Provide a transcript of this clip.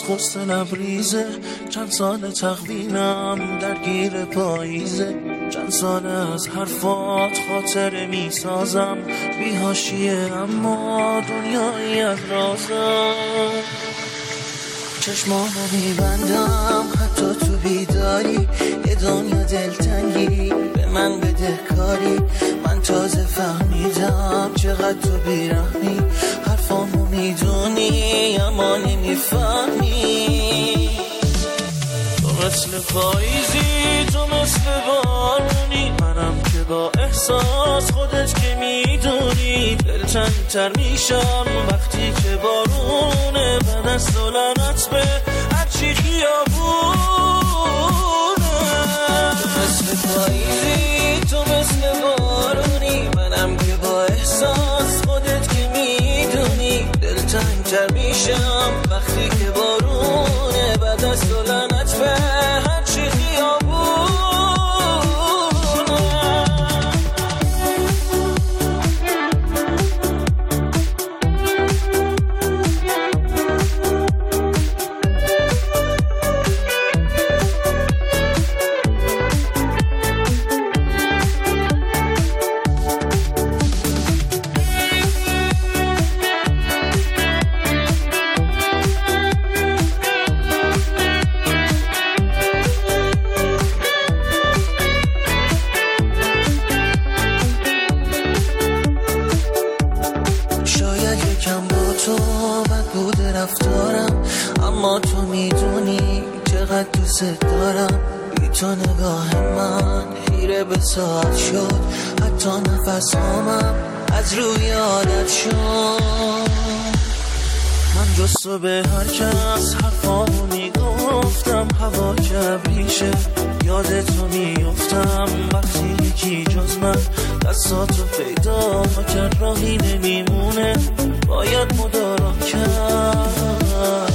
غصه لبریزه، چند سال تقوینم درگیر پاییزه، چند سال از حرفات خاطره می سازم، بی حاشیه اما دنیایی از رازم. چشمامو میبندم حتی تو بیداری، یه دنیا دلتنگی به من بده کاری. من تازه فهمیدم چقدر تو بیرحمی، حرفامو میدونی اما نمیفهمی. تو مثل پاییزی، تو مثل بارونی، منم که با احساس خودت که میدونی. دلتنگ‌تر میشم وقتی که بارونه، بعد از دولنت به هرچی خیابونه. تو مثل پاییزی، تو مثل بارونی، منم که با احساس خودت که میدونی. دلتنگ‌تر میشم وقتی که بارونه، بعد از دولنت به هرچی خیابونه. اما تو میدونی چقدر دوست دارم. بی تو نگاه من خیره به ساعت شد، حتی نفس هامم از روی عادت شد. من جز تو به هر کس حرفامو میگفتم، هوا که ابریشه یاد تو میفتم. وقتی یکی جز من دستاتو پیدا کرد، راهی نمیمونه باید مدارا کرد.